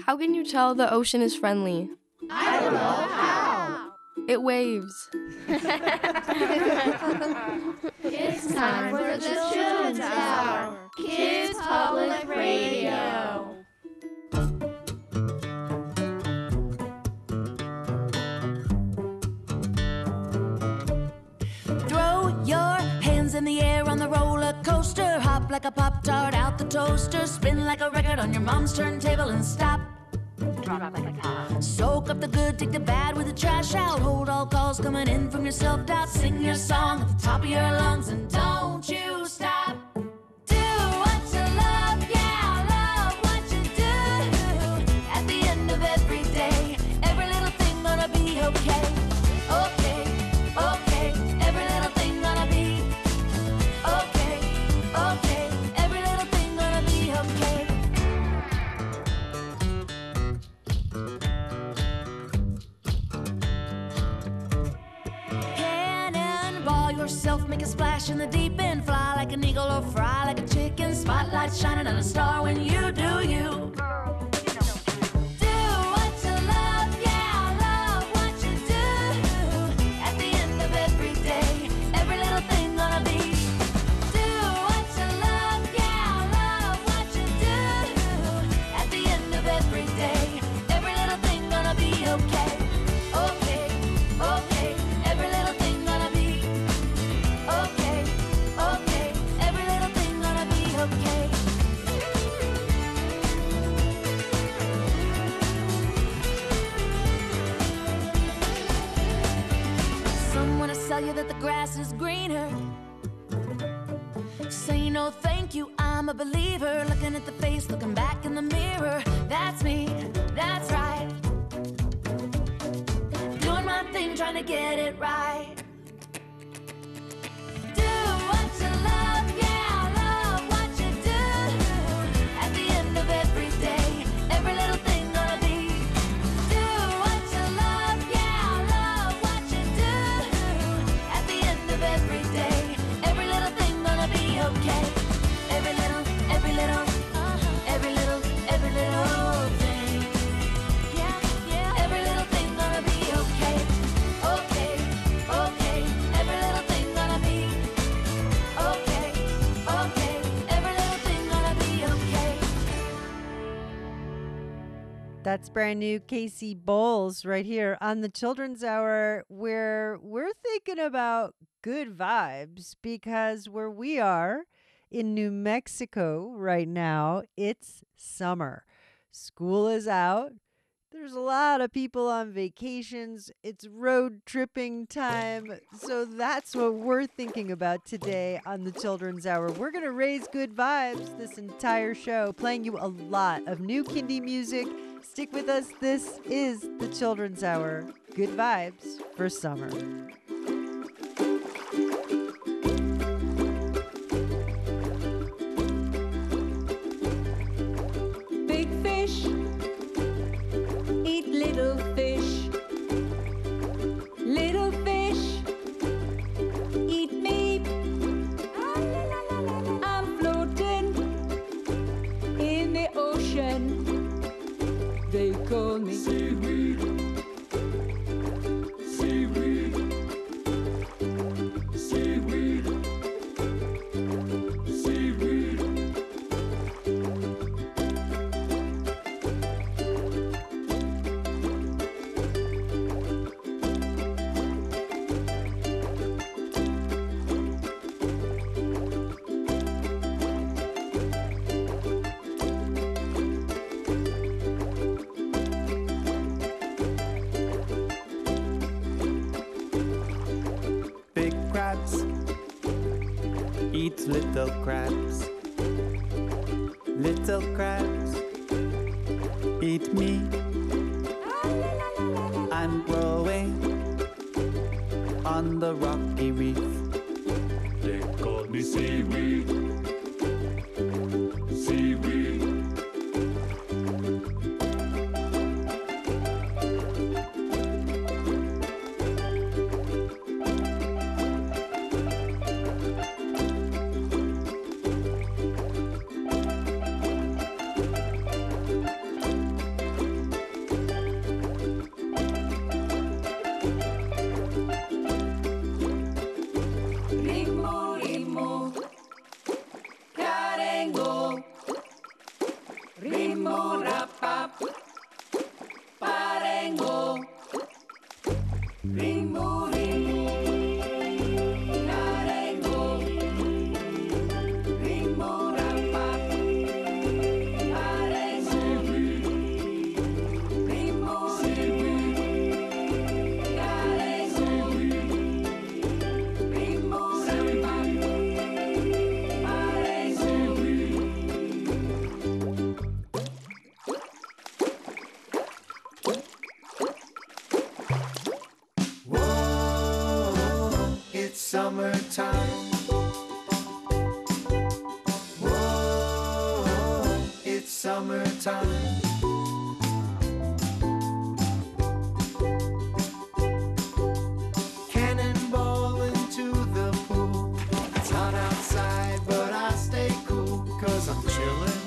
How can you tell the ocean is friendly? I don't know how. It waves. It's time for the Children's Hour. Kids Public Radio. Throw your hands in the air on the roller coaster. Hop like a Pop-Tart out the toaster. Spin like a record on your mom's turntable and stop. Drop like a top. Soak up the good, take the bad with the trash out. Hold all calls coming in from your self-doubt. Sing your song at the top of your lungs and don't you stop. Do what you love, yeah, love what you do. At the end of every day, every little thing gonna be okay. Okay, okay, every little thing gonna be okay. Okay, every little thing gonna be okay. Cannonball yourself, make a splash in the deep end. Fly like an eagle or fry like a chicken. Spotlight shining on a star when you do you. Do what you love, yeah, love what you do. At the end of every day, every little thing gonna be. Do what you love, yeah, love what you do. At the end of every day, every little thing gonna be okay. Okay, okay, every little thing gonna be okay. Okay, every little thing gonna be okay. Someone to tell you that the grass is greener. Say no thank you, I'm a believer. Looking at the face, looking back in the mirror. That's me, that's right. Doing my thing, trying to get it right. Do what you love, yeah, love what you do. At the end of every day, every little thing gonna be. Do what you love, yeah, love what you do. At the end of every day, every little thing gonna be okay. Every little, every little, every little, every little thing. Yeah, yeah, every little thing gonna be okay. Okay, okay, every little thing gonna be okay. Okay, every little thing gonna be okay. That's brand new Casey Bowles right here on the Children's Hour, where we're thinking about good vibes because where we are in New Mexico right now, it's summer. School is out. There's a lot of people on vacations. It's road tripping time. So that's what we're thinking about today on the Children's Hour. We're going to raise good vibes this entire show, playing you a lot of new Kindy music. Stick with us. This is the Children's Hour. Good vibes for summer. Big fish eat little fish. Little fish eat me. I'm floating in the ocean. They call me seaweed. Seaweed. Seaweed. Seaweed. Big crabs eat little crabs. Little crabs eat me. I'm growing on the rocky reef. They call me seaweed. Seaweed. summertime. Whoa, it's summertime. Cannonball into the pool. It's hot outside, but I stay cool, 'cause I'm chillin'.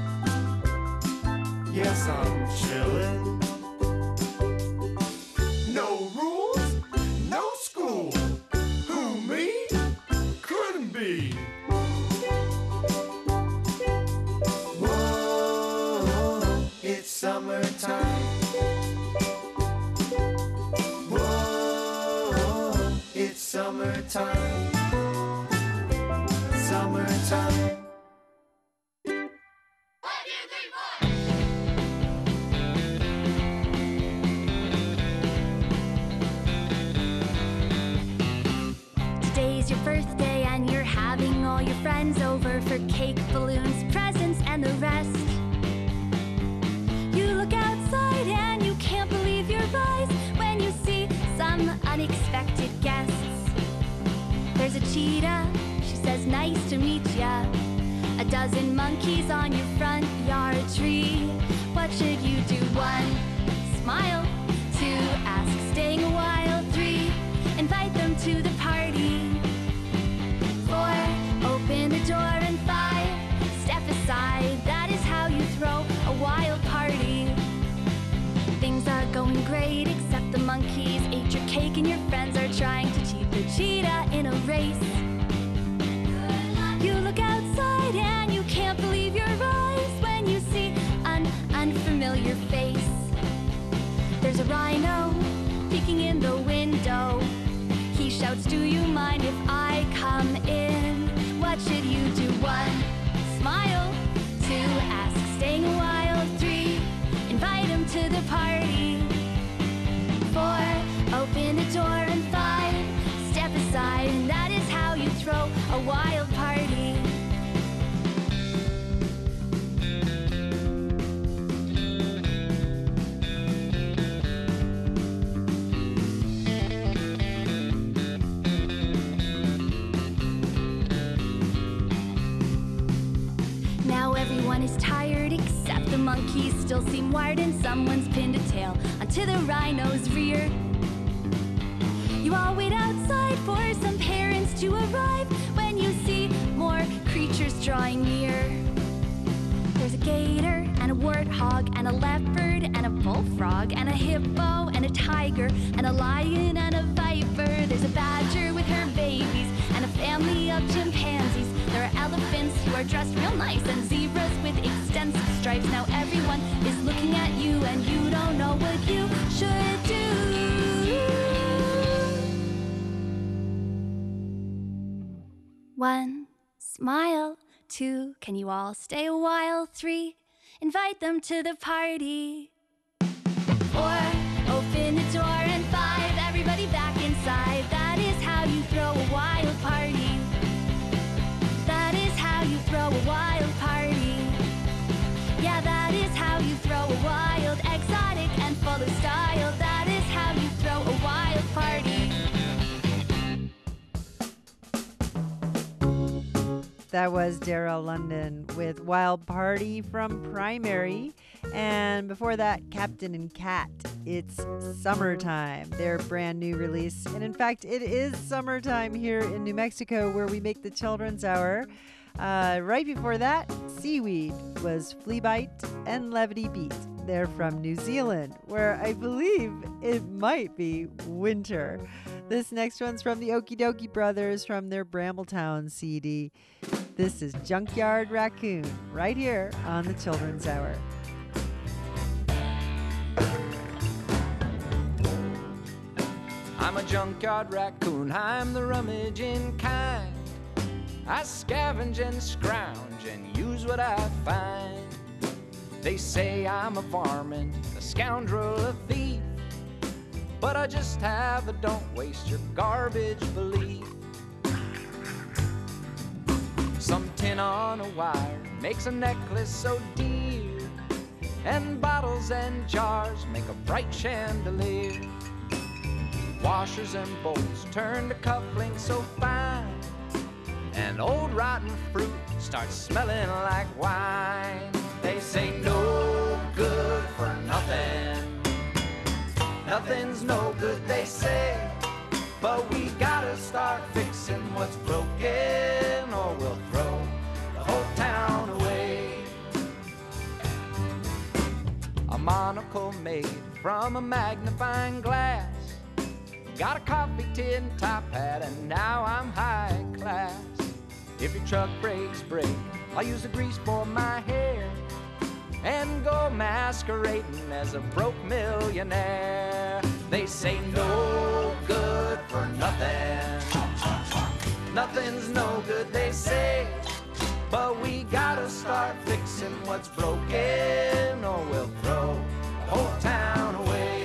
Yes, I'm chillin'. No rules, no school. Who, me? Couldn't be. Whoa, it's summertime. Whoa, it's summertime. Summertime. Today's your birthday and you're having all your friends over for cake, balloons, presents, and the rest. You look outside and you can't believe your eyes when you see some unexpected guests. There's a cheetah, she says nice to meet ya. A dozen monkeys on your front yard tree. What should you do? 1, smile. 2, ask, staying a while. 3, invite them to the party. 4, open the door. And 5, step aside. That is how you throw a wild party. Things are going great, except the monkeys ate your cake and your friends are trying to cheat the cheetah in a race. You look outside and you can't believe your eyes when you see an unfamiliar face. There's a rhino peeking in the window. He shouts, do you mind if I come in? What should you do? 1, smile. 2, ask, staying a while. 3, invite him to the party. 4, open the door. And 5, step aside. And that is how you throw a wild party. Now everyone is tired except the monkeys still seem wired, and someone's pinned a tail onto the rhino's rear. You all wait outside for some parents to arrive when you see more creatures drawing near. There's a gator and a warthog and a leopard and a bullfrog and a hippo and a tiger and a lion and a viper. There's a badger with her babies and a family of chimpanzees. There are elephants who are dressed real nice and zebras with extensive stripes. Now everyone is looking at you and you don't know what you should do. 1, smile. 2, can you all stay a while? 3, invite them to the party. 4, open the door. And 5, everybody back inside. That is how you throw a wild party. That is how you throw a wild party. Yeah, that is how you throw a wild, exotic, and full of style. That is how you throw a wild party. That was Daryl London with Wild Party from Primary. And before that, Captain and Cat, It's Summertime, their brand new release. And in fact, it is summertime here in New Mexico, where we make the Children's Hour. Right before that, Seaweed was Flea Bite and Levity Beat. They're from New Zealand, where I believe it might be winter. This next one's from the Okie Dokie Brothers from their Brambletown CD. This is Junkyard Raccoon, right here on the Children's Hour. I'm a junkyard raccoon, I'm the rummaging kind. I scavenge and scrounge and use what I find. They say I'm a varmint, a scoundrel, a thief, but I just have a don't waste your garbage belief. Some tin on a wire makes a necklace so dear, and bottles and jars make a bright chandelier. Washers and bolts turn to cufflinks so fine, and old rotten fruit starts smelling like wine. They say no good for nothing. Nothing's no good, they say. But we gotta start fixing what's broken, or we'll throw the whole town away. A monocle made from a magnifying glass, got a coffee tin top hat, and now I'm high class. If your truck brakes break, I'll use the grease for my hair and go masquerading as a broke millionaire. They say no good for nothing. Nothing's no good, they say. But we gotta start fixing what's broken, or we'll throw the whole town away.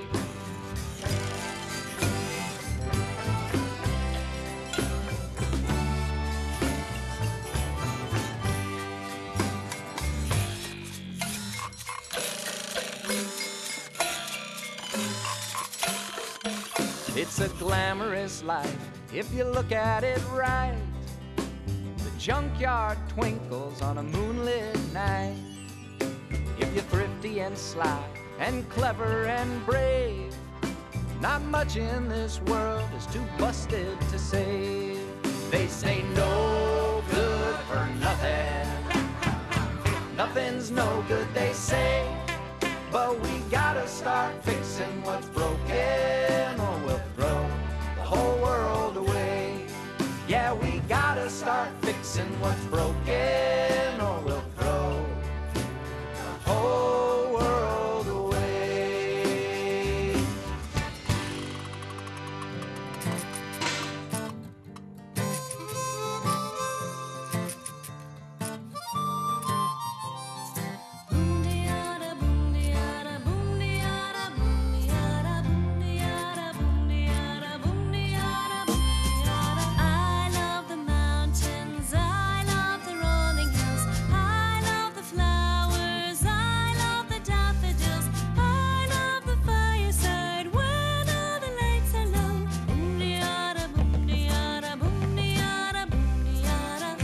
It's a glamorous life if you look at it right. The junkyard twinkles on a moonlit night. If you're thrifty and sly and clever and brave, not much in this world is too busted to save. They say no good for nothing. Nothing's no good, they say. But we gotta start fixing what's broken, or we'll throw the whole world away. Yeah, we gotta start fixing what's broken, or we'll throw the whole world away. I love the mountains, I love the rolling hills, I love the flowers, I love the daffodils, I love the fireside when all the lights are low. Boom-de-yada, boom-de-yada, boom-de-yada, boom-de-yada.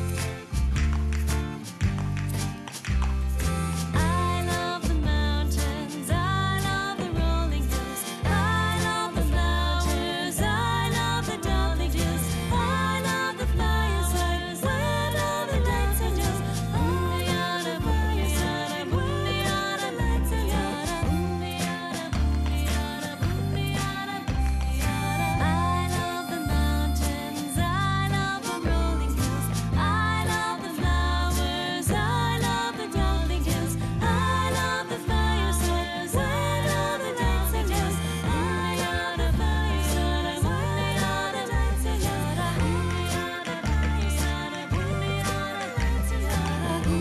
I love the mountains, I love the rolling hills, I love the flowers, I love the daffodils, I love the fireside when all the lights are low. Boom-de-yada, boom-de-yada, boom-de-yada, lights are low. Boom-de-yada, boom-de-yada, boom-de-yada, boom-de-yada. I love the mountains, I love the rolling hills, I love the flowers, I love the daffodils, I love the fireside when all the lights are low. Boom-de-yada, fireside when all the lights are low. Boom-de-yada, fireside when all the lights are low. Boom-de-yada, boom-de-yada, boom-de-yada, boom-de-yada, boom-de-yada,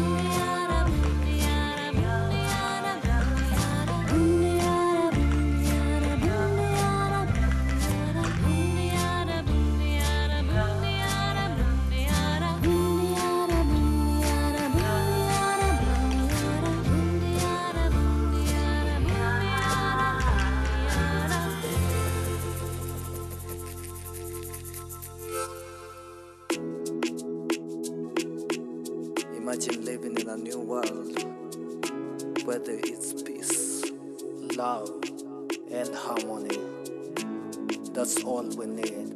Imagine living in a new world where there is peace, love, and harmony. That's all we need.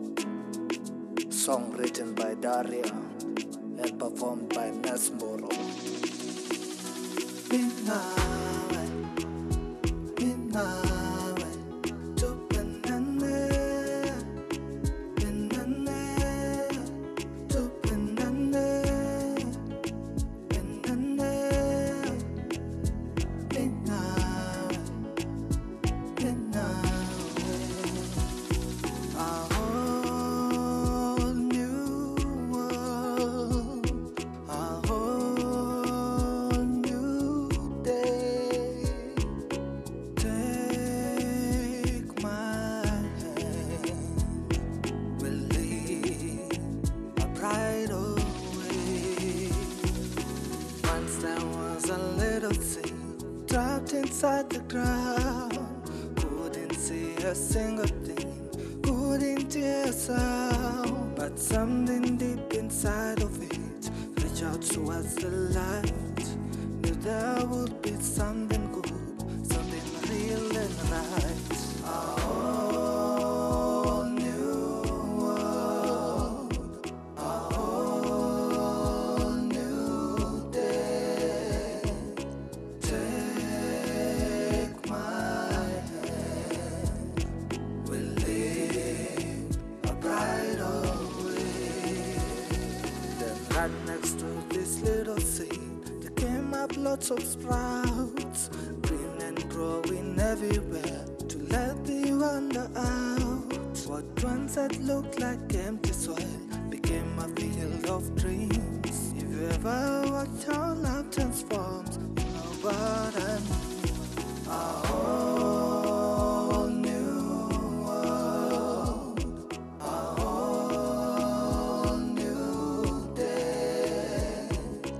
Song written by Daria and performed by Nasmoro. Inside the ground, couldn't see a single thing couldn't hear sound, but something deep inside of it reached out towards the light. Knew there would be something good, something real and right. A whole new world, a whole new day. Take my hand, we'll live a brighter way. Then right next to this little seed, there came up lots of sprouts, green and growing everywhere, to let the wonder out. What once had looked like empty soil became a field of dreams. If you ever watch how love transforms, you know what I mean. A whole new world, a whole new day.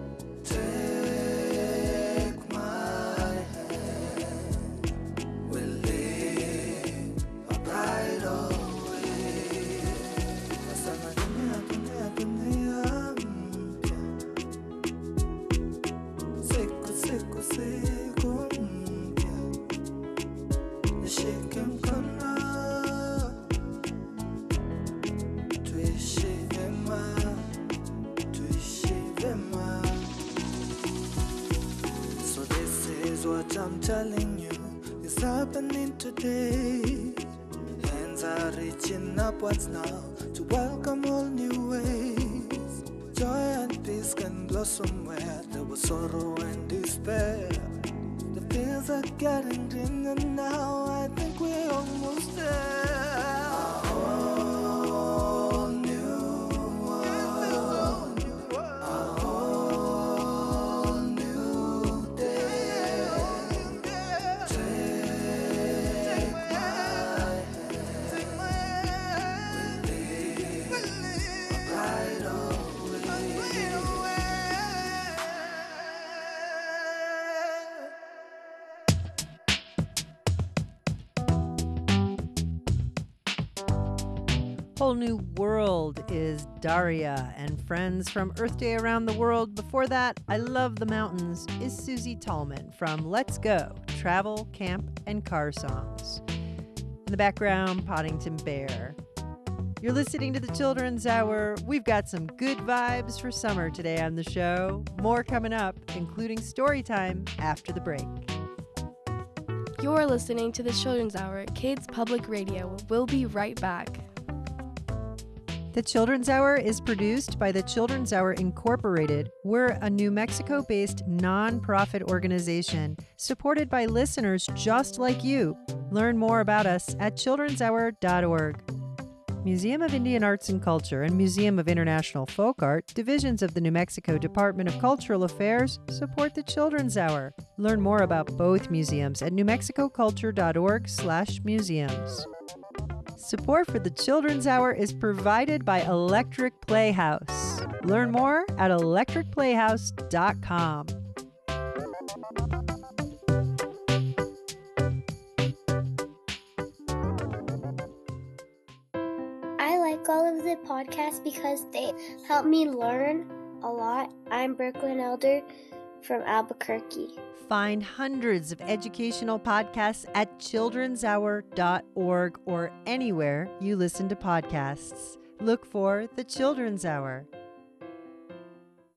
Take my hand, we'll live a brighter way. Nasema dunia, dunia, dunia mpya. Siku, siku, siku mpya. Nishike mkono, tuishi vyema, tuishi vyema. So this is what I'm telling you is happening today. Hands are reaching upwards now to welcome all new ways. Joy and peace can blossom where there was sorrow and despair. The fields are getting greener now, I think we're almost there. A whole new world, a whole new day. Take my hand, we'll live a brighter way. Whole New World is Daria and friends from Earth Day Around the World. Before that, I Love the Mountains is Susie Tallman from Let's Go, Travel, Camp, and Car Songs. In the background, Poddington Bear. You're listening to the Children's Hour. We've got some good vibes for summer today on the show. More coming up, including story time after the break. You're listening to the Children's Hour, Kids Public Radio. We'll be right back. The Children's Hour is produced by the Children's Hour Incorporated. We're a New Mexico-based nonprofit organization supported by listeners just like you. Learn more about us at childrenshour.org. Museum of Indian Arts and Culture and Museum of International Folk Art, divisions of the New Mexico Department of Cultural Affairs, support the Children's Hour. Learn more about both museums at newmexicoculture.org/museums. Support for the Children's Hour is provided by Electric Playhouse. Learn more at electricplayhouse.com. I like all of the podcasts because they help me learn a lot. I'm Brooklyn Elder from Albuquerque. Find hundreds of educational podcasts at childrenshour.org or anywhere you listen to podcasts. Look for The Children's Hour.